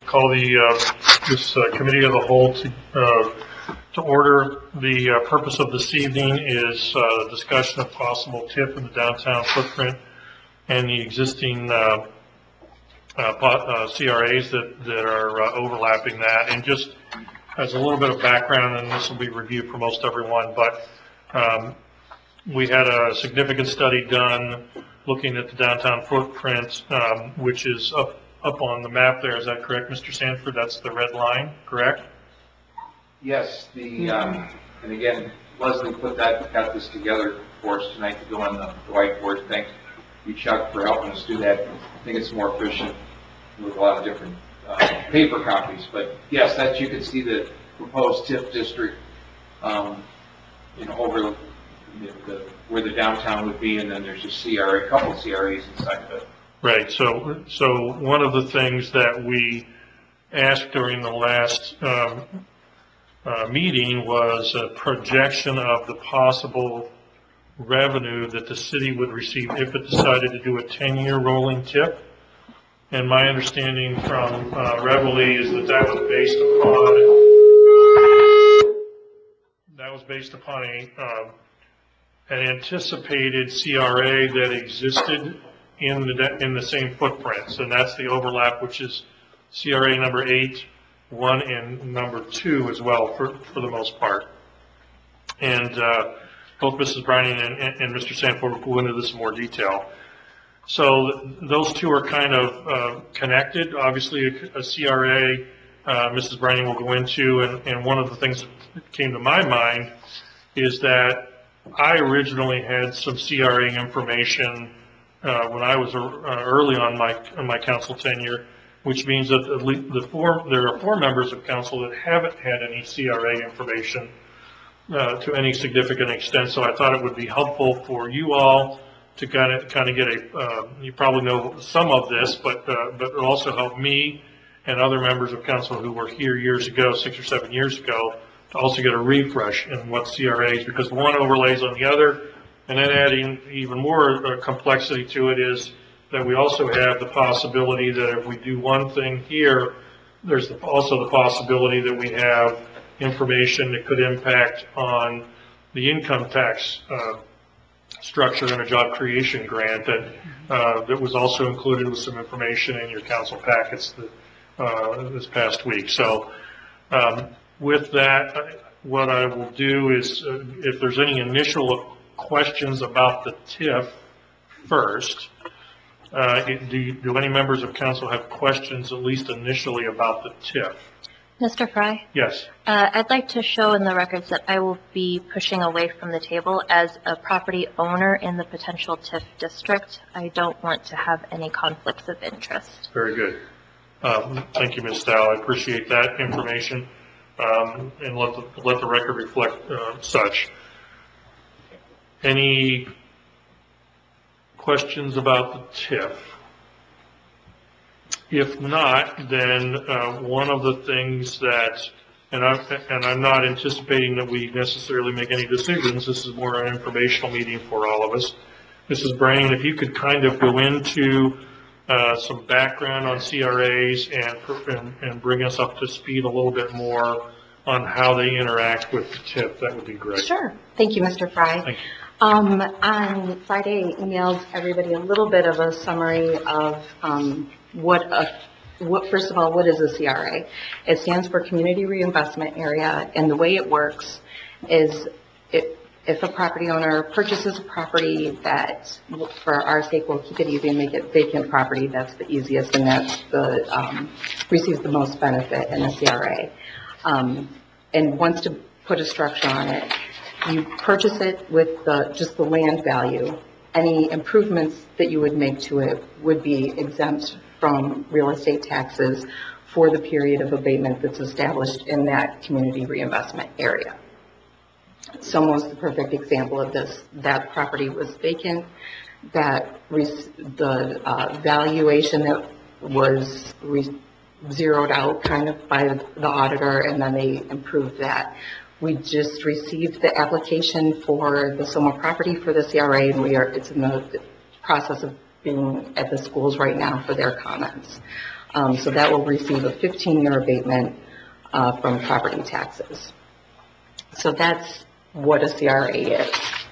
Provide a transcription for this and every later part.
call this committee of the whole to order. The purpose of this evening is discussion of possible TIF in the downtown footprint and the existing CRAs that are overlapping that. And just as a little bit of background, and this will be reviewed for most everyone, but we had a significant study done looking at the downtown footprint, which is up on the map there. Is that correct, Mr. Sanford? That's the red line, correct? Yes. And again, Leslie got this together for us tonight to go on the whiteboard. Thank you, Chuck, for helping us do that. I think it's more efficient with a lot of different paper copies. But yes, that you can see the proposed TIF district, over where the downtown would be, and then there's a couple of CRAs inside of it. Right. So one of the things that we asked during the last meeting was a projection of the possible revenue that the city would receive if it decided to do a 10-year rolling TIF. And my understanding from Reveille is that was based upon an anticipated CRA that existed in the same footprints, and that's the overlap, which is CRA number 8, 1, and number 2 as well for the most part. And both Mrs. Browning and Mr. Sanford will go into this in more detail. So those two are kind of connected. Obviously, a CRA, Mrs. Browning will go into, and one of the things that came to my mind is that I originally had some CRA information when I was early on my council tenure, which means that at least there are 4 members of council that haven't had any CRA information to any significant extent. So I thought it would be helpful for you all to kind of get you probably know some of this, but it will also help me and other members of council who were here years ago, 6 or 7 years ago, to also get a refresh in what CRAs, because one overlays on the other. And then adding even more complexity to it is that we also have the possibility that if we do one thing here, there's also the possibility that we have information that could impact on the income tax structure in a job creation grant that was also included with some information in your council packets this past week. So with that, what I will do is if there's any initial questions about the TIF first, do any members of council have questions at least initially about the TIF? Mr. Fry? Yes. I'd like to show in the records that I will be pushing away from the table as a property owner in the potential TIF district. I don't want to have any conflicts of interest. Very good. Thank you, Ms. Dow. I appreciate that information, and let the record reflect such. Any questions about the TIF? If not, then one of the things that, and I'm not anticipating that we necessarily make any decisions. This is more an informational meeting for all of us. Mrs. Brain, if you could kind of go into some background on CRAs and bring us up to speed a little bit more on how they interact with the TIF, that would be great. Sure. Thank you, Mr. Fry. Thank you. On Friday, I emailed everybody a little bit of a summary of first of all, what is a CRA? It stands for Community Reinvestment Area, and the way it works is if a property owner purchases a property that, for our sake, we'll keep it easy and make it vacant property, that's the easiest, and that's receives the most benefit in a CRA, and wants to put a structure on it. You purchase it with just the land value. Any improvements that you would make to it would be exempt from real estate taxes for the period of abatement that's established in that community reinvestment area. Somo is the perfect example of this. That property was vacant. The valuation that was zeroed out kind of by the auditor, and then they improved that. We just received the application for the Somo property for the CRA, and it's in the process of being at the schools right now for their comments. So that will receive a 15-year abatement from property taxes. So that's what a CRA is.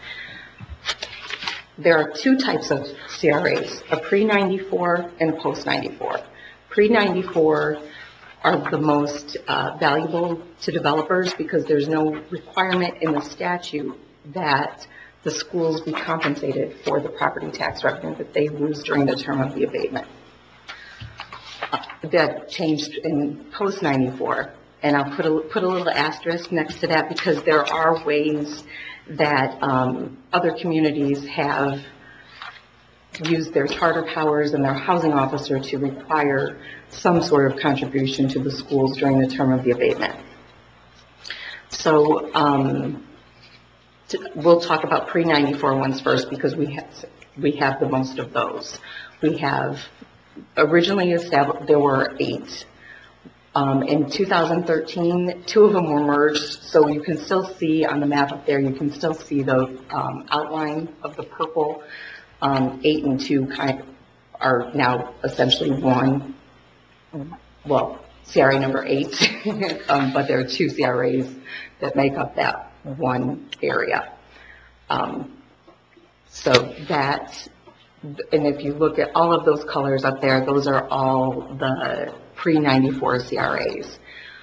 There are two types of CRAs, a pre-94 and post-94. Pre-94 are the most valuable to developers because there's no requirement in the statute that the schools be compensated for the property tax revenue that they lose during the term of the abatement. That changed in post-94, and I'll put a little asterisk next to that because there are ways that other communities have used their charter powers and their housing officer to require some sort of contribution to the schools during the term of the abatement. So we'll talk about pre-94 ones first because we have the most of those. We have originally established, there were 8. In 2013, 2 of them were merged, so you can still see on the map up there, you can still see the outline of the purple. 8 and 2 kind of are now essentially one, well, CRA number 8, but there are 2 CRAs that make up that one area. So that, and if you look at all of those colors up there, those are all the pre-94 CRAs.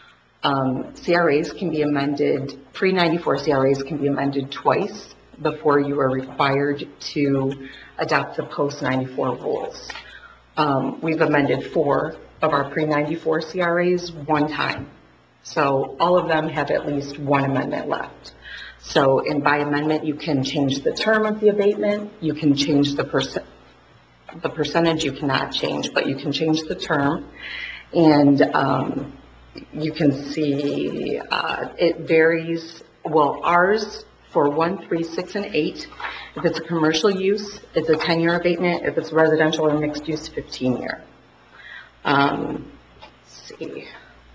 CRAs can be amended, pre-94 CRAs can be amended twice before you are required to adopt the post-94 rules. We've amended 4 of our pre-94 CRAs one time. So all of them have at least one amendment left. So by amendment, you can change the term of the abatement, you can change the percentage you cannot change, but you can change the term. And you can see it varies, well, ours for 1, 3, 6, and 8, if it's a commercial use, it's a 10-year abatement. If it's residential or mixed use, 15-year. Let's see.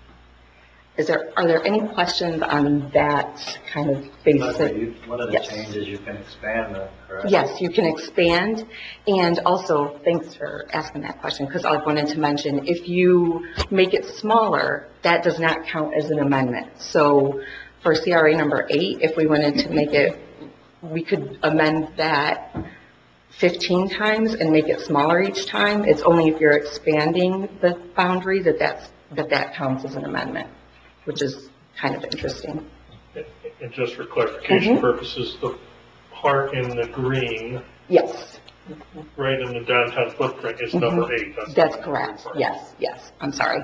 Are there any questions on that kind of basic? One of the changes, you can expand that, correct? Yes, you can expand. And also, thanks for asking that question, because I wanted to mention, if you make it smaller, that does not count as an amendment. So for CRA number 8, if we wanted to make it, we could amend that 15 times and make it smaller each time. It's only if you're expanding the boundary that counts as an amendment, which is kind of interesting. And just for clarification purposes, the part in the green, yes, right in the downtown footprint is number 8. That's correct. Yes. I'm sorry.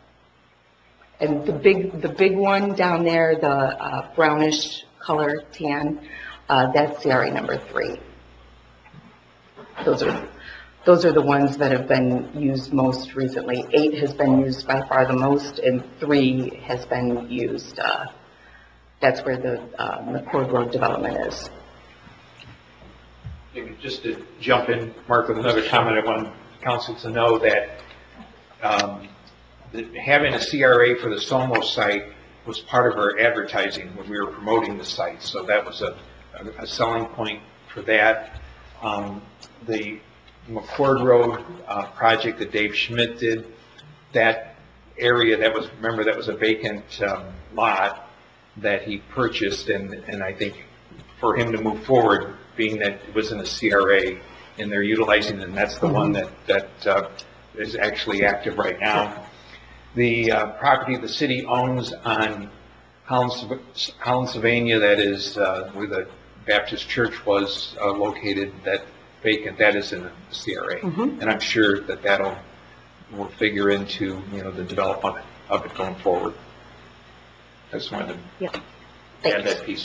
And the big one down there, the brownish color tan, that's CRA number 3. Those are the ones that have been used most recently. 8 has been used by far the most, and 3 has been used. That's where the McCord Road development is. Maybe just to jump in, Mark, with another comment, I want council to know that having a CRA for the Somo site was part of our advertising when we were promoting the site. So that was a selling point for that. The McCord Road project that Dave Schmidt did, that area, that was a vacant lot that he purchased, and I think for him to move forward, being that it was in a CRA and they're utilizing it, and that's the one that is actually active right now. The property the city owns on Holland-Sylvania, that is where the Baptist church was located, that vacant, that is in a CRA. And I'm sure that will figure into the development of it going forward. I just wanted to add that piece.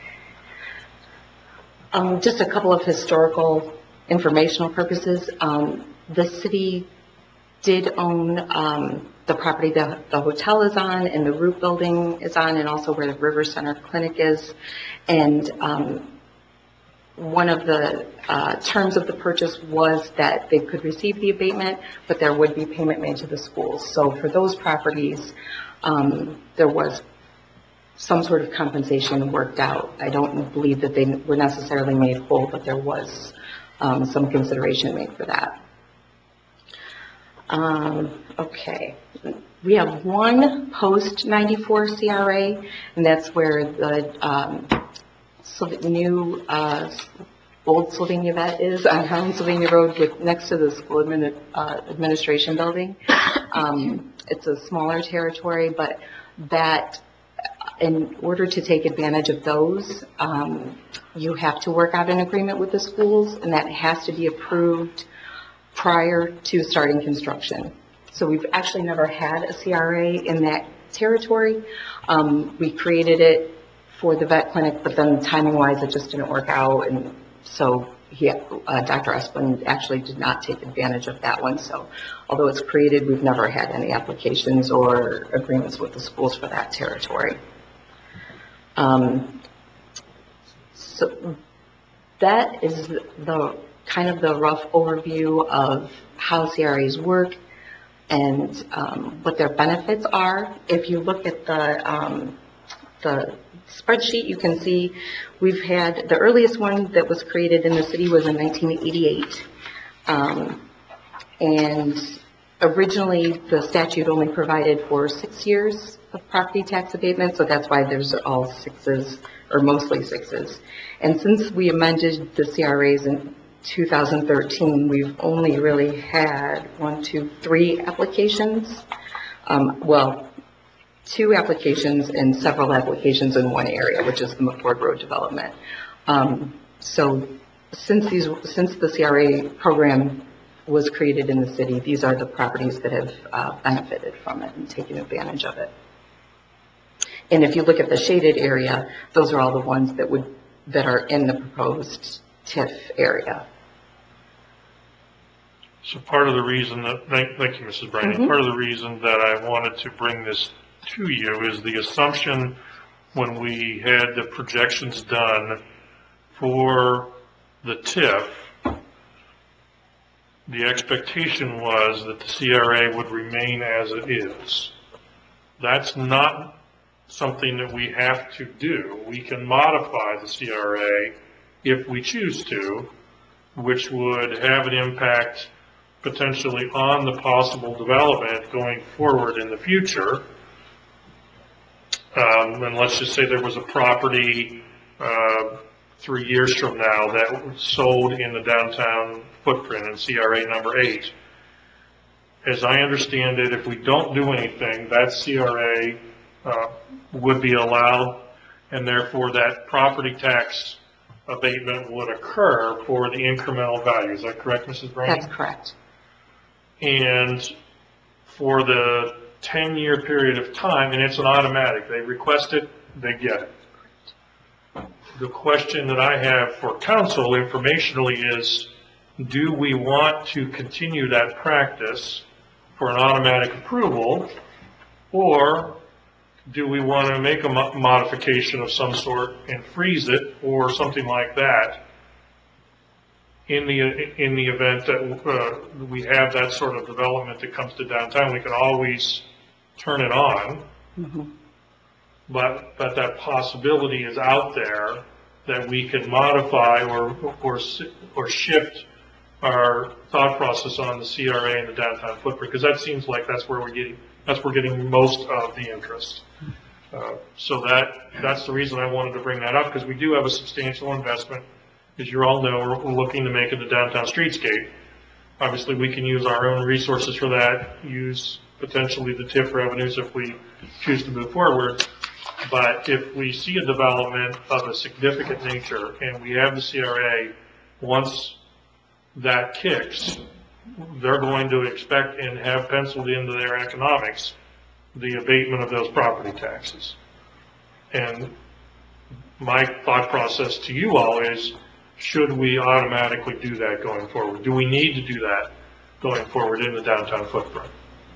Just a couple of historical informational purposes. The city did own the property that the hotel is on and the Root building is on, and also where the River Center Clinic is. And one of the terms of the purchase was that they could receive the abatement, but there would be payment made to the schools. So for those properties, there was some sort of compensation worked out. I don't believe that they were necessarily made whole, but there was some consideration made for that. Okay. We have one post-94 CRA, and that's where the new old Sylvania Vet is on Sylvania Road next to the school administration building. It's a smaller territory, but that in order to take advantage of those, you have to work out an agreement with the schools, and that has to be approved prior to starting construction. So we've actually never had a CRA in that territory. We created it for the vet clinic, but then timing-wise, it just didn't work out, and so Dr. Esplin actually did not take advantage of that one. So although it's created, we've never had any applications or agreements with the schools for that territory. So that is the kind of the rough overview of how CRAs work and what their benefits are. If you look at the spreadsheet, you can see we've had, the earliest one that was created in the city was in 1988. And originally, the statute only provided for 6 years of property tax abatement, so that's why there's all sixes, or mostly sixes. And since we amended the CRAs in 2013, we've only really had 3 applications. Well, 2 applications and several applications in one area, which is the McFord Road development. So since the CRA program was created in the city, these are the properties that have benefited from it and taken advantage of it. And if you look at the shaded area, those are all the ones that are in the proposed TIF area. So part of the reason that, thank you, Mrs. Brandy, part of the reason that I wanted to bring this to you is the assumption when we had the projections done for the TIF, the expectation was that the CRA would remain as it is. That's not something that we have to do. We can modify the CRA if we choose to, which would have an impact potentially on the possible development going forward in the future. And let's just say there was a property 3 years from now that was sold in the downtown footprint in CRA number 8. As I understand it, if we don't do anything, that CRA would be allowed, and therefore that property tax abatement would occur for the incremental value. Is that correct, Mrs. Brandy? That's correct. And for the 10-year period of time, and it's an automatic, they request it, they get it. The question that I have for council informationally is, do we want to continue that practice for an automatic approval, or do we want to make a modification of some sort and freeze it or something like that in the event that we have that sort of development that comes to downtown? We can always turn it on, but that possibility is out there that we can modify or shift our thought process on the CRA and the downtown footprint, because that seems like that's where we're getting most of the interest. So that's the reason I wanted to bring that up, because we do have a substantial investment. As you all know, we're looking to make it the downtown streetscape. Obviously, we can use our own resources for that, use potentially the TIF revenues if we choose to move forward. But if we see a development of a significant nature and we have the CRA, once that kicks, they're going to expect and have penciled into their economics the abatement of those property taxes. And my thought process to you all is, should we automatically do that going forward? Do we need to do that going forward in the downtown footprint?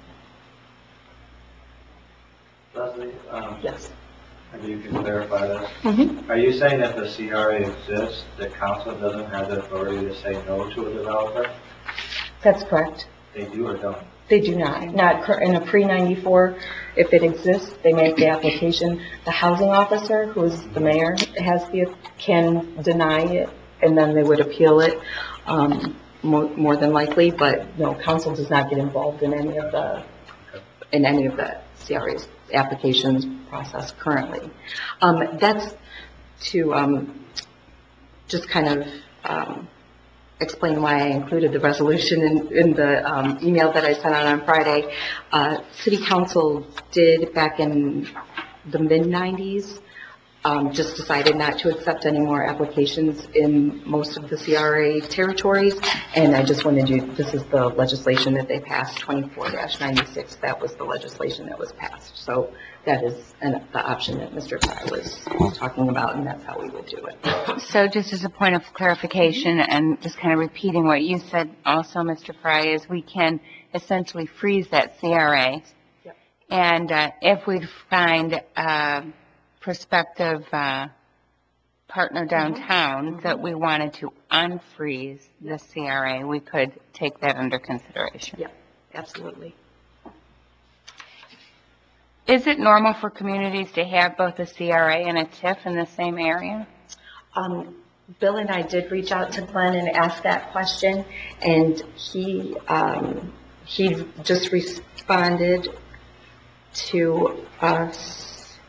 Leslie, Yes. maybe you can clarify this. Are you saying that the CRA exists, the council doesn't have the authority to say no to a developer? That's correct. They do or don't? They do not. Not in a pre-94. If it exists, they make the application. The housing officer, who is the mayor, can deny it, and then they would appeal it. more than likely, but no, council does not get involved in any of the CRA's applications process currently. That's to just kind of explain why I included the resolution in the email that I sent out on Friday. City Council did, back in the mid-90s, just decided not to accept any more applications in most of the CRA territories, and I just wanted you, this is the legislation that they passed, 24-96, that was the legislation that was passed. So that is the option that Mr. Fry was talking about, and that's how we would do it. So just as a point of clarification and just kind of repeating what you said also, Mr. Fry, is we can essentially freeze that CRA. Yep. And if we find prospective partner downtown that we wanted to unfreeze the CRA, we could take that under consideration. Yep, absolutely. Is it normal for communities to have both a CRA and a TIF in the same area? Bill and I did reach out to Glenn and ask that question, and he just responded to us.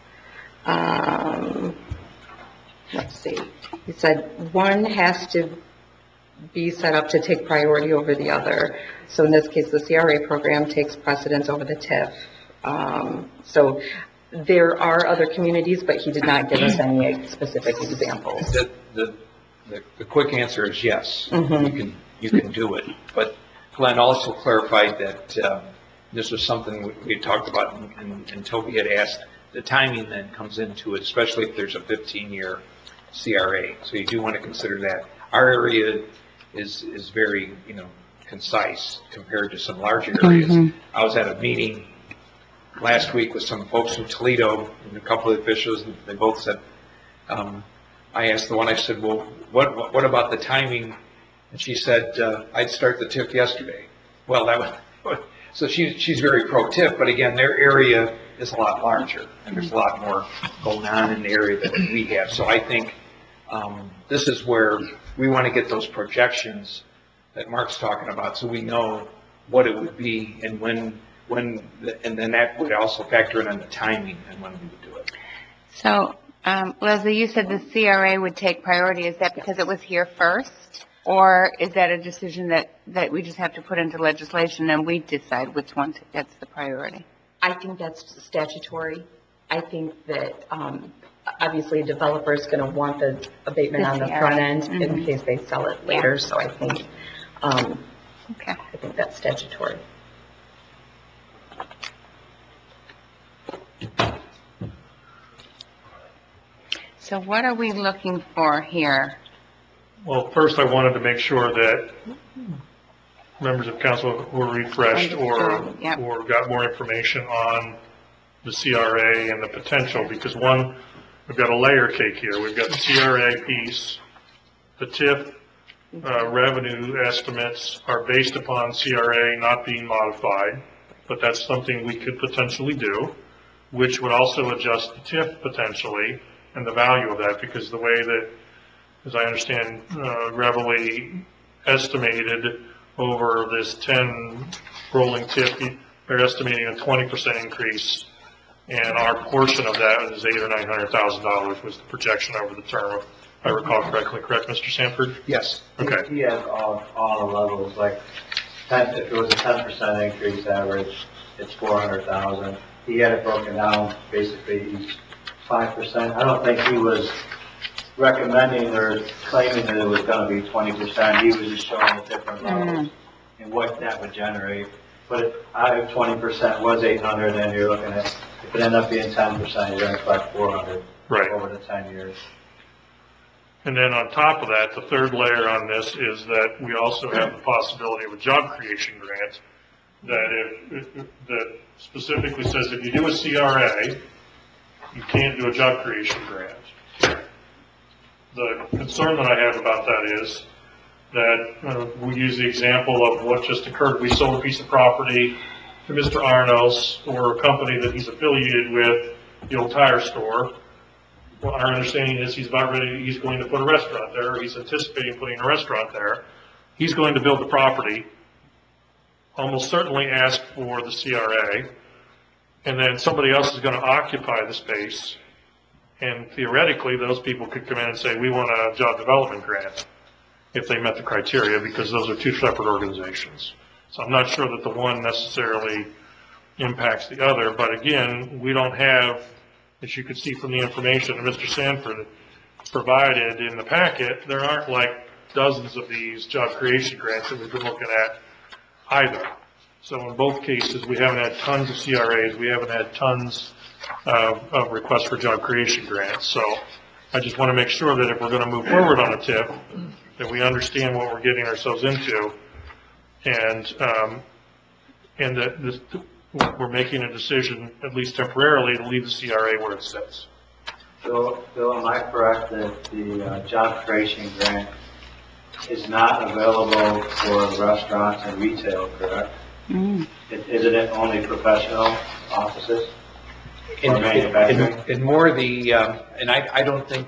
Let's see. He said one has to be set up to take priority over the other. So in this case, the CRA program takes precedence over the TIF. So there are other communities, but he did not give us any specific examples. The quick answer is yes. You can do it. But Glenn also clarified that this was something we had talked about, and Toby had asked. The timing then comes into it, especially if there's a 15-year CRA. So you do want to consider that. Our area is very, concise compared to some larger areas. I was at a meeting last week with some folks from Toledo and a couple of officials, and they both said, I asked the one, I said, well, what about the timing? And she said, I'd start the TIF yesterday. Well, so she's very pro-TIF, but again, their area is a lot larger, and there's a lot more going on in the area that we have. So I think this is where we want to get those projections that Mark's talking about, so we know what it would be and when, and then that would also factor in on the timing and when we would do it. So, Leslie, you said the CRA would take priority. Is that because it was here first? Or is that a decision that we just have to put into legislation and we decide which one gets the priority? I think that's statutory. I think that obviously a developer is going to want the abatement on the front end in case they sell it later. So I think I think that's statutory. So what are we looking for here? Well, first I wanted to make sure that members of council were refreshed or got more information on the CRA and the potential, because one, we've got a layer cake here. We've got the CRA piece. The TIF revenue estimates are based upon CRA not being modified, but that's something we could potentially do, which would also adjust the TIF potentially and the value of that, because the way that, as I understand, Reveille estimated over this 10 rolling TIF, they're estimating a 20% increase, and our portion of that is $800,000 or $900,000 was the projection over the term, if I recall correctly. Correct, Mr. Sanford? Yes. Okay. He has all the levels, like if it was a 10% increase average, it's 400,000. He had it broken down basically each 5%. I don't think he was recommending or claiming that it was going to be 20%. He was just showing the different levels and what that would generate. But if out of 20% was 800, then you're looking at, if it ended up being 10%, you're going to collect 400 over the 10 years. And then on top of that, the third layer on this is that we also have the possibility of a job creation grant that specifically says if you do a CRA, you can't do a job creation grant. The concern that I have about that is that we use the example of what just occurred. We sold a piece of property to Mr. Arnos or a company that he's affiliated with, the old tire store. Well, our understanding is he's going to put a restaurant there, or he's anticipating putting a restaurant there. he's going to build the property, almost certainly ask for the CRA, and then somebody else is going to occupy the space, and theoretically, those people could come in and say, we want a job development grant, if they met the criteria, because those are two separate organizations. So I'm not sure that the one necessarily impacts the other, but again, we don't have, as you can see from the information that Mr. Sanford provided in the packet, there aren't like dozens of these job creation grants that we've been looking at either. So in both cases, we haven't had tons of CRAs, we haven't had tons of requests for job creation grants. So I just want to make sure that if we're going to move forward on a TIF, that we understand what we're getting ourselves into, and that we're making a decision, at least temporarily, to leave the CRA where it sits. Bill, am I correct that the job creation grant is not available for restaurants and retail, correct? Isn't it only professional offices or manufacturing? And more the, and I don't think,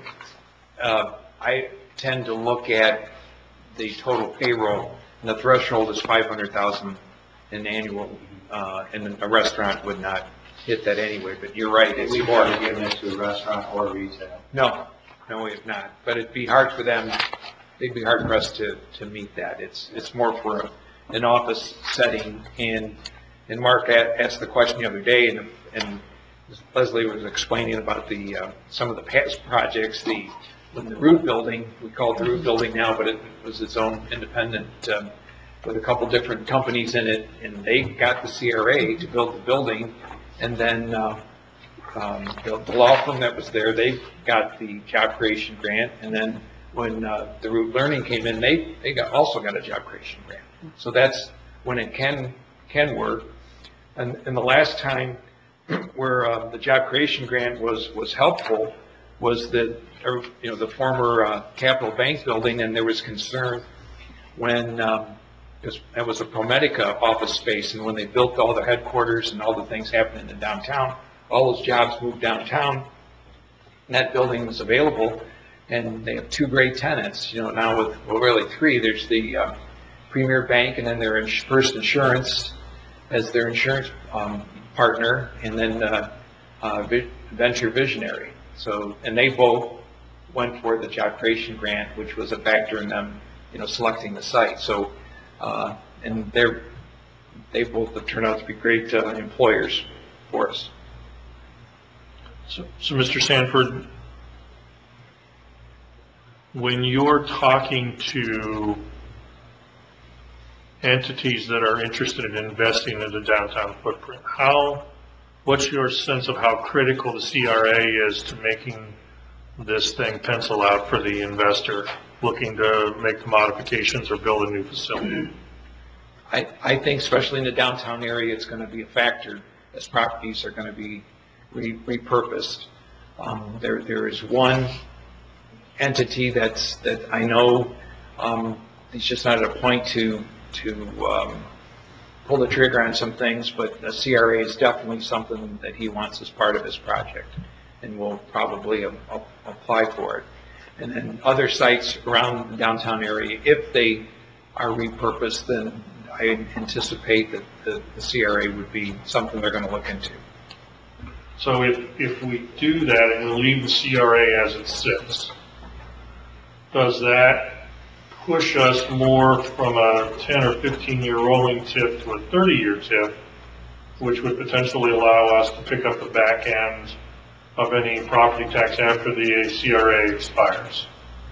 I tend to look at the total payroll, and the threshold is 500,000 in annual, and a restaurant would not hit that anyway, but you're right, it's We've more. never given it to a restaurant or retail. No, we have not, but it'd be hard for them, they'd be hard pressed to meet that. It's more for an office setting, and Mark asked the question the other day, and Leslie was explaining about some of the past projects, when the Root Building, we call it the Root Building now, but it was its own independent, with a couple different companies in it, and they got the CRA to build the building, and then the law firm that was there, they got the job creation grant, and then when the Root Learning came in, they also got a job creation grant. So that's when it can work. And the last time where the job creation grant was helpful was that, the former Capital Bank building, and there was concern when that was a ProMedica office space, and when they built all the headquarters and all the things happening in downtown, all those jobs moved downtown, and that building was available, and they have two great tenants, now with, well, really three. There's the Premier Bank, and then their First Insurance as their insurance partner, and then Venture Visionary. So, and they both went for the job creation grant, which was a factor in them, selecting the site. So, and they both have turned out to be great employers for us. So Mr. Sanford, when you're talking to entities that are interested in investing in the downtown footprint, what's your sense of how critical the CRA is to making this thing pencil out for the investor looking to make the modifications or build a new facility? I think especially in the downtown area, it's going to be a factor as properties are going to be repurposed. There is one entity that I know is just not at a point to pull the trigger on some things, but the CRA is definitely something that he wants as part of his project, and will probably apply for it. And then other sites around the downtown area, if they are repurposed, then I anticipate that the CRA would be something they're going to look into. So if we do that and we leave the CRA as it sits, does that push us more from a 10 or 15-year rolling TIF to a 30-year TIF, which would potentially allow us to pick up the back end of any property tax after the CRA expires?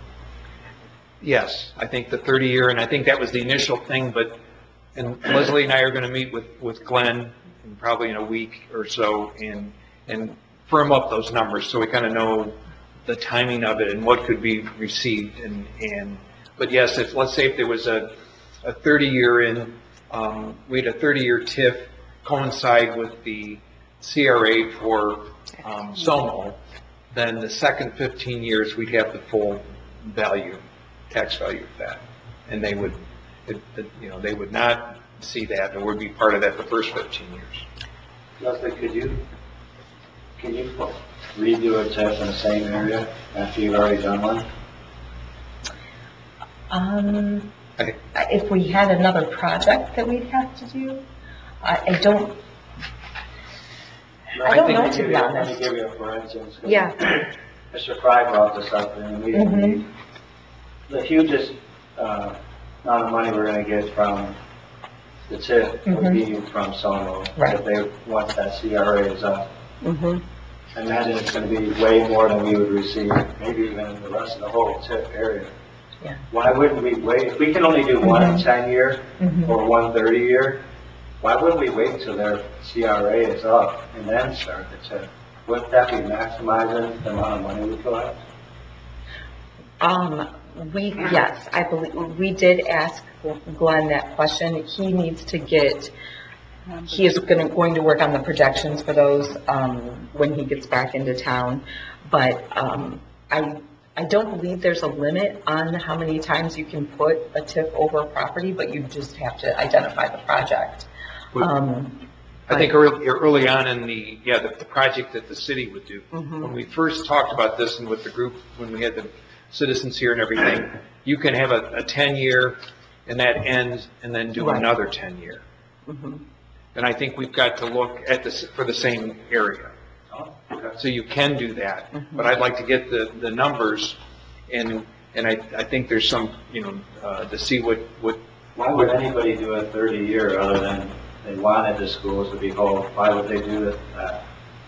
Yes, I think the 30-year, and I think that was the initial thing, and Leslie and I are going to meet with Glenn probably in a week or so and firm up those numbers so we kind of know the timing of it and what could be received. But yes, let's say if there was a 30-year we had a 30-year TIF coincide with the CRA for Somo, then the second 15 years we'd have the full tax value of that, and they would not see that, or would be part of that the first 15 years. Leslie, can you redo a TIF in the same area after you've already done one? If we had another project that we'd have to do, I don't know, to be Let me honest. give you a for instance. Yeah. Mr. Fry brought this up in the meeting. Mm-hmm. The hugest amount of money we're going to get from the TIF would be from Sono. Right. If they, once that CRA is up. Mm-hmm. I imagine it's going to be way more than we would receive, maybe even the rest of the whole TIF area. Yeah. Why wouldn't we wait? If we can only do one 10-year or one 30-year, why wouldn't we wait till their CRA is up and then start the TIF? Wouldn't that be maximizing the amount of money we collect? Yes, I believe, we did ask Glenn that question. He needs to get, he is going to work on the projections for those, when he gets back into town. But, I don't believe there's a limit on how many times you can put a TIF over a property, but you just have to identify the project. I think early on in the project that the city would do, when we first talked about this and with the group, when we had the citizens here and everything, you can have a 10-year and that ends and then do another 10-year. And I think we've got to look at this for the same area. So you can do that, but I'd like to get the numbers and I think there's some, to see what. Why would anybody do a 30-year other than they wanted the schools to be whole? Why would they do that?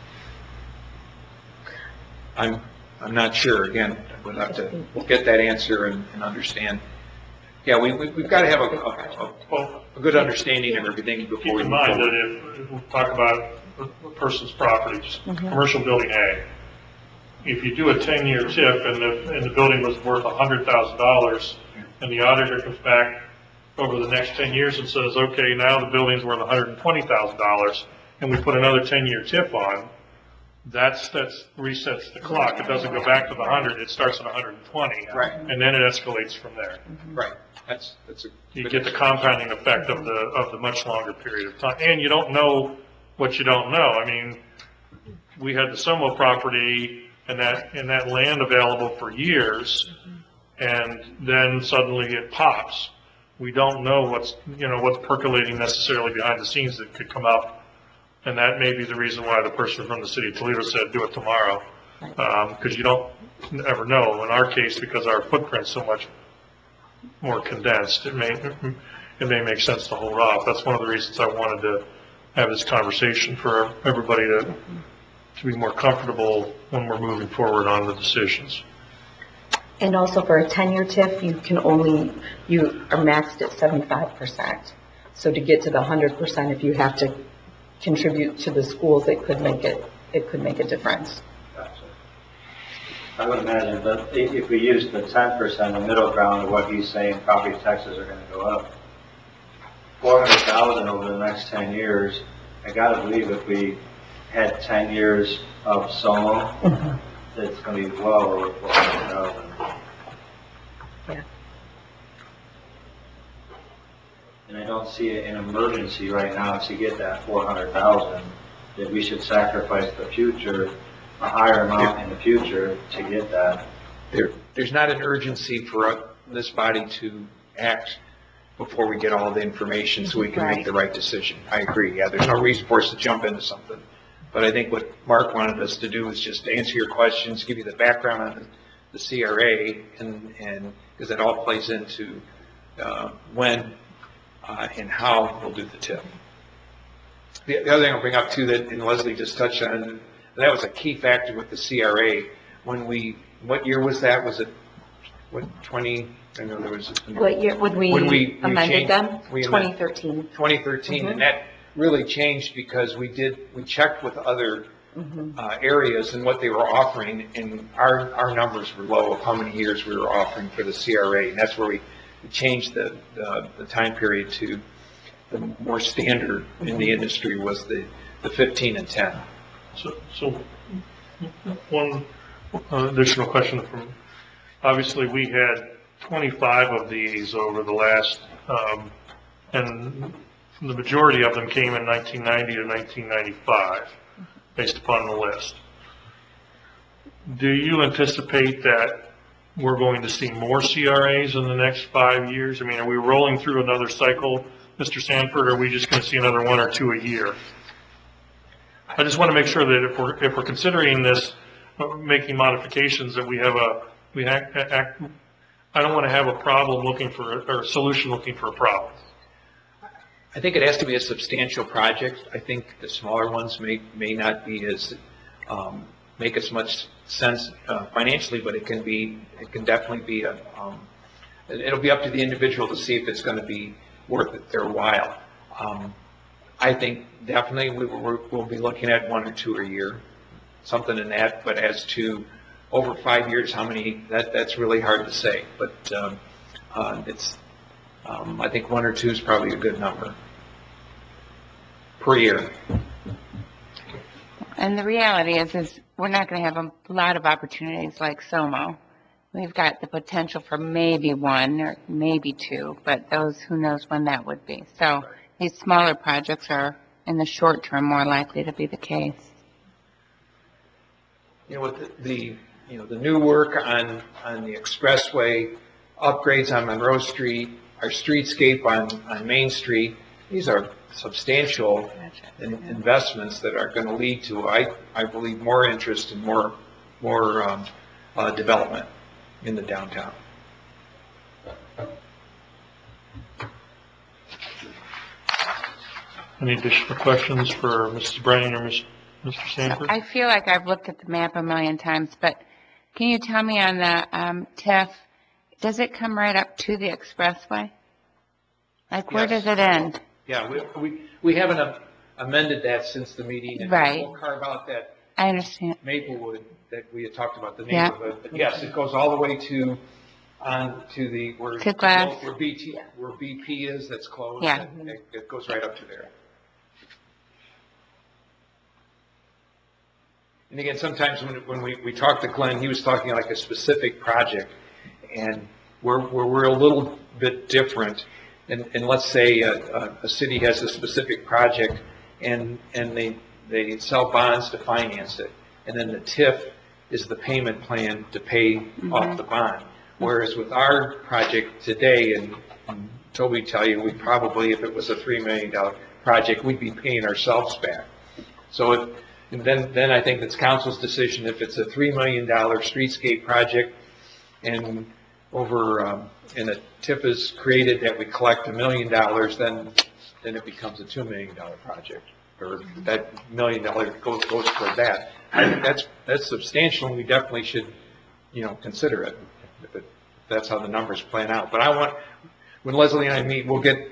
I'm not sure. Again, we'll have to get that answer and understand. Yeah, we've got to have a good understanding of everything before Keep we in move mind forward. that if we talk about a person's properties, commercial building A, if you do a 10-year TIF and the building was worth $100,000 and the auditor comes back over the next 10 years and says, okay, now the building's worth $120,000 and we put another 10-year TIF on, that's resets the clock. It doesn't go back to the 100, it starts at 120. Right. And then it escalates from there. Right. That's You get the compounding effect of the much longer period of time. And you don't know what you don't know. I mean, we had the Somo property and that land available for years, and then suddenly it pops. We don't know what's percolating necessarily behind the scenes that could come up. And that may be the reason why the person from the city of Toledo said, do it tomorrow. Because you don't ever know. In our case, because our footprint's so much more condensed, it may make sense to hold off. That's one of the reasons I wanted to have this conversation, for everybody to be more comfortable when we're moving forward on the decisions. And also for a 10-year TIF, you are maxed at 75%. So to get to the 100%, if you have to contribute to the schools, it could make a difference. Gotcha. I would imagine that if we use the 10%, the middle ground of what he's saying, property taxes are going to go up. 400,000 over the next 10 years. I got to believe if we had 10 years of Somo, it's going to be well over 400,000. Yeah. And I don't see an emergency right now to get that 400,000, that we should sacrifice the future, a higher amount in the future to get that. There's not an urgency for this body to act before we get all the information so we can make the right decision. I agree. Yeah, there's no reason for us to jump into something. But I think what Mark wanted us to do is just answer your questions, give you the background on the CRA, and because it all plays into when and how we'll do the TIF. The other thing I'll bring up too, that and Leslie just touched on, and that was a key factor with the CRA. What year was that? Was it 20? I know there was. What year would we amended them? We 2013. 2013, and that really changed because we checked with other areas and what they were offering, and our numbers were low of how many years we were offering for the CRA, and that's where we changed the time period to the more standard in the industry was the 15 and 10. So one additional question obviously we had 25 of these over the last, and the majority of them came in 1990 to 1995, based upon the list. Do you anticipate that we're going to see more CRAs in the next 5 years? I mean, are we rolling through another cycle, Mr. Sanford, or are we just going to see another 1 or 2 a year? I just want to make sure that if we're considering this, making modifications, that I don't want to have a problem looking for, or a solution looking for a problem. I think it has to be a substantial project. I think the smaller ones may not be as, make as much sense financially, but it can definitely be it'll be up to the individual to see if it's going to be worth it their while. I think definitely we'll be looking at 1 or 2 a year, something in that, but as to over 5 years, how many, that's really hard to say, but I think 1 or 2 is probably a good number per year. And the reality is we're not going to have a lot of opportunities like SOMO. We've got the potential for maybe 1 or maybe 2, but those, who knows when that would be. So these smaller projects are, in the short term, more likely to be the case. You know, with the new work on the expressway, upgrades on Monroe Street, our streetscape on Main Street, these are substantial investments that are going to lead to, I believe, more interest and more development in the downtown. Any additional questions for Mrs. Bryan or Mr. Sanford? I feel like I've looked at the map a million times, but can you tell me on the TIF, does it come right up to the expressway? Like, where Yes. does it end? Yeah, we haven't amended that since the meeting. And Right. we'll carve out that I understand. Maplewood that we had talked about, the Yeah. neighborhood. But yes, it goes all the way to where To Glass. where BP is, that's closed. Yeah. It goes right up to there. And again, sometimes when we talked to Glenn, he was talking like a specific project, and we're a little bit different. And let's say a city has a specific project, and they sell bonds to finance it, and then the TIF is the payment plan to pay off the bond. Whereas with our project today, and Toby tell you, we probably, if it was a $3 million project, we'd be paying ourselves back. So then I think it's council's decision. If it's a $3 million streetscape project, and and a TIF is created that we collect $1 million, then it becomes a $2 million project, or that $1 million goes toward that. I think that's substantial, and we definitely should, consider it if that's how the numbers plan out. But when Leslie and I meet, we'll get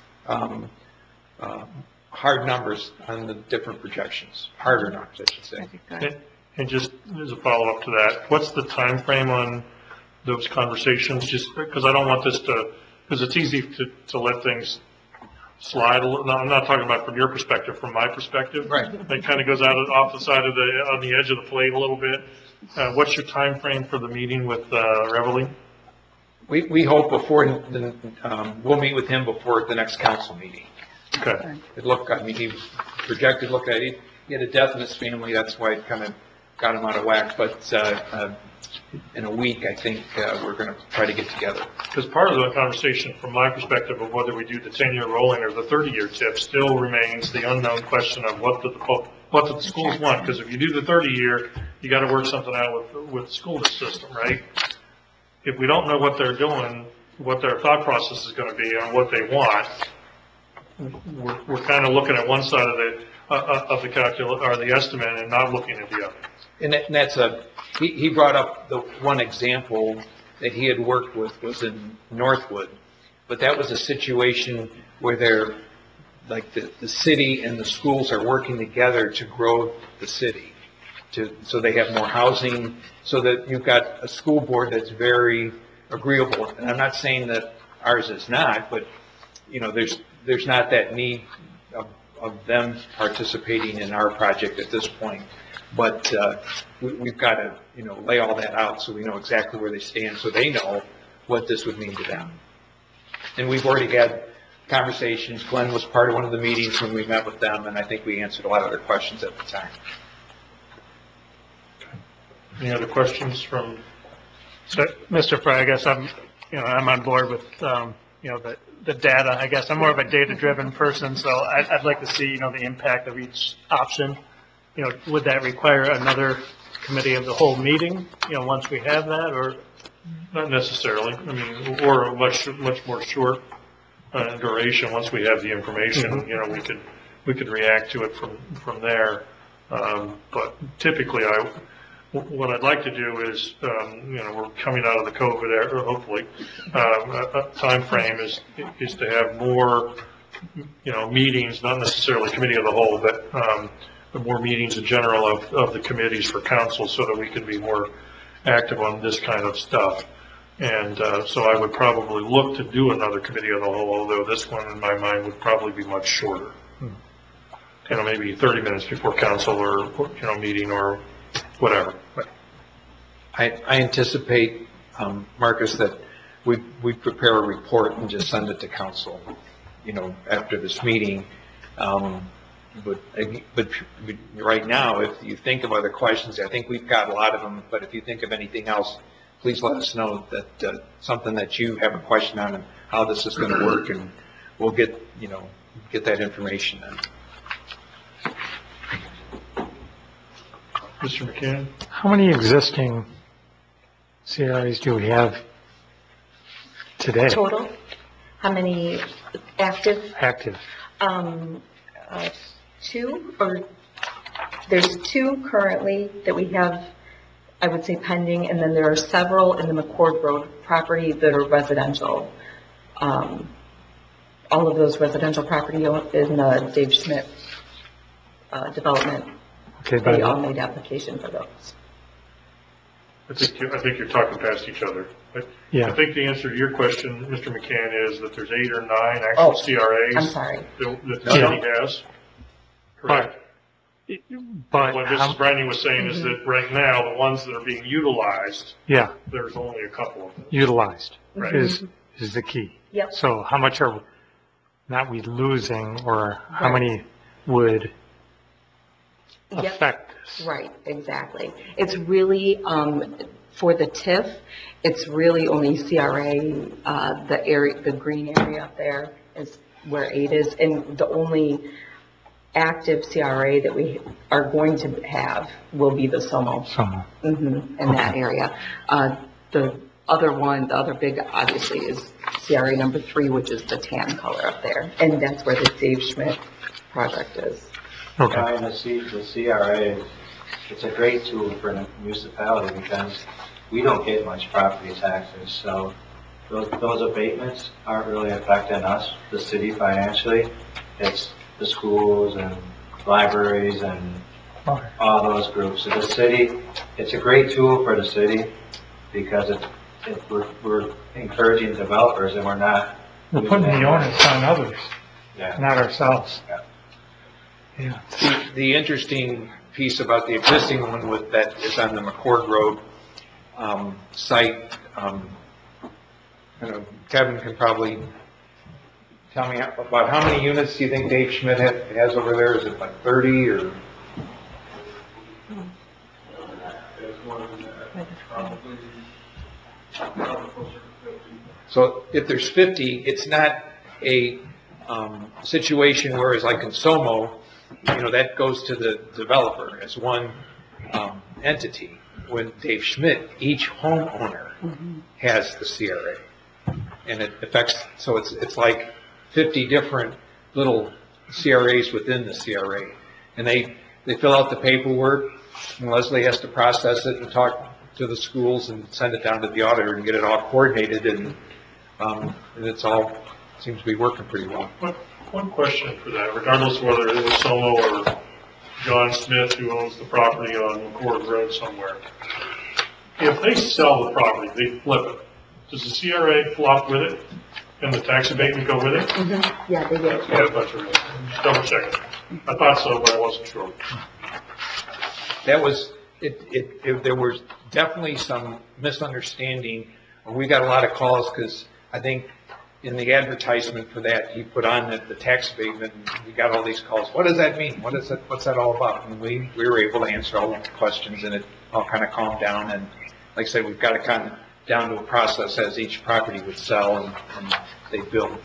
hard numbers on the different projections, harder numbers, I should say. And just as a follow-up to that, what's the time frame on those conversations? Just because I don't want this because it's easy to let things slide a little. No, I'm not talking about from your perspective, from my perspective. Right. It kind of goes off the side on the edge of the plate a little bit. What's your time frame for the meeting with Reveille? We hope we'll meet with him before the next council meeting. Okay. He projected, he had a death in his family, that's why it kind of got him out of whack, but in a week, I think we're going to try to get together. Because part of the conversation, from my perspective, of whether we do the 10-year rolling or the 30-year TIF still remains the unknown question of what do the schools want? Because if you do the 30-year, you got to work something out with the school system, right? If we don't know what they're doing, what their thought process is going to be on what they want, we're kind of looking at one side of the calculus or the estimate and not looking at the other. And that's he brought up the one example that he had worked with was in Northwood, but that was a situation where the city and the schools are working together to grow the city, so they have more housing, so that you've got a school board that's very agreeable. And I'm not saying that ours is not, but there's not that need of them participating in our project at this point. But we've got to, lay all that out so we know exactly where they stand, so they know what this would mean to them. And we've already had conversations. Glenn was part of one of the meetings when we met with them, and I think we answered a lot of their questions at the time. Any other questions from So, Mr. Fry, I guess I'm on board with, the data. I guess I'm more of a data-driven person, so I'd like to see, the impact of each option. Would that require another committee of the whole meeting, once we have that, or? Not necessarily. I mean, or a much more short duration. Once we have the information, we could react to it from there. But typically, what I'd like to do is, we're coming out of the COVID era, hopefully. A time frame is to have more, meetings, not necessarily committee of the whole, but more meetings in general of the committees for council, so that we can be more active on this kind of stuff. And so I would probably look to do another committee of the whole, although this one in my mind would probably be much shorter. Maybe 30 minutes before council or, meeting or whatever. But I anticipate, Marcus, that we prepare a report and just send it to council, after this meeting. But right now, if you think of other questions, I think we've got a lot of them, but if you think of anything else, please let us know that, something that you have a question on and how this is going to work, and we'll get that information in. Mr. McCann? How many existing CRAs do we have today? Total, how many active? Active. Two, or there's two currently that we have, I would say pending, and then there are several in the McCord Road property that are residential. All of those residential property in the Dave Schmidt development. Okay, They all made application for those. I think you're talking past each other. Yeah. I think the answer to your question, Mr. McCann, is that there's 8 or 9 actual CRAs. I'm sorry. That the city has. Correct. But What Mrs. Brandy was saying is that right now, the ones that are being utilized, yeah, there's only a couple of them. utilized Right. is the key. Yep. So how much are not we losing, or how Right. many would Yep. affect this? Right, exactly. It's really, for the TIF, it's really only CRA, the area, the green area up there is where 8 is, and the only active CRA that we are going to have will be the SOMO. In that area. The other one, the other big, obviously, is CRA number 3, which is the tan color up there, and that's where the Dave Schmidt project is. Okay. Trying to see the CRA, it's a great tool for the municipality because we don't get much property taxes, so those abatements aren't really affecting us, the city financially. It's the schools and libraries and all those groups. So the city, it's a great tool for the city because we're encouraging developers and we're not. We're putting the onus on others, Yeah. not ourselves. Yeah. Yeah. The interesting piece about the existing one with that is on the McCord Road site. Kevin can probably tell me about how many units do you think Dave Schmidt has over there? Is it like 30 or? So if there's 50, it's not a situation where it's like in SOMO, that goes to the developer as one entity. When Dave Schmidt, each homeowner has the CRA, and it affects. So it's like 50 different little CRAs within the CRA, and they fill out the paperwork, and Leslie has to process it and talk to the schools and send it down to the auditor and get it all coordinated, and it's all seems to be working pretty well. One question for that, regardless of whether it was Solo or John Smith, who owns the property on McCord Road somewhere. If they sell the property, they flip it, does the CRA flop with it and the tax abatement go with it? Yeah, they did. That's what I thought you were double checking. I thought so, but I wasn't sure. That was, there was definitely some misunderstanding. We got a lot of calls because I think in the advertisement for that, he put on the tax abatement, and we got all these calls. What does that mean? What's that all about? And we were able to answer all the questions, and it all kind of calmed down. And like I said, we've got to kind of down to a process as each property would sell and they build.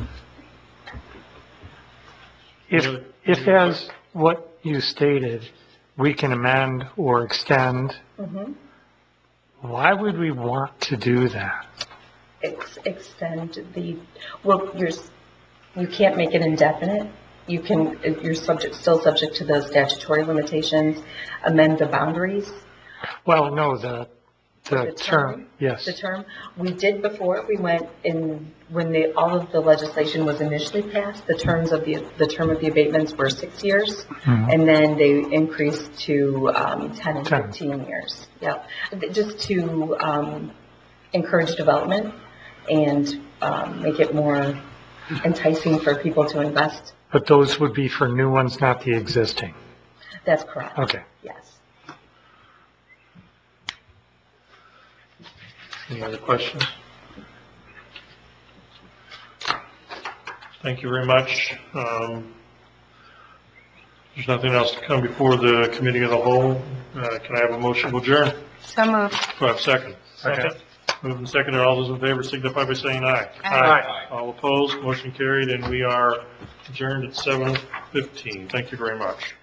If as what you stated, we can amend or extend, why would we want to do that? Extend the, well, you can't make it indefinite. You can, you're still subject to those statutory limitations, amend the boundaries. Well, no, the term, yes. The term, we did before, we went in, when all of the legislation was initially passed, the term of the abatements were 6 years, and then they increased to 10 and 15 years. Yeah, just to encourage development and make it more enticing for people to invest. But those would be for new ones, not the existing. That's correct. Okay. Yes. Any other questions? Thank you very much. There's nothing else to come before the committee of the whole. Can I have a motion to adjourn? So moved. Do I have a second? Second. Moved and seconded. All those in favor signify by saying aye. Aye. All opposed, motion carried, and we are adjourned at 7:15. Thank you very much.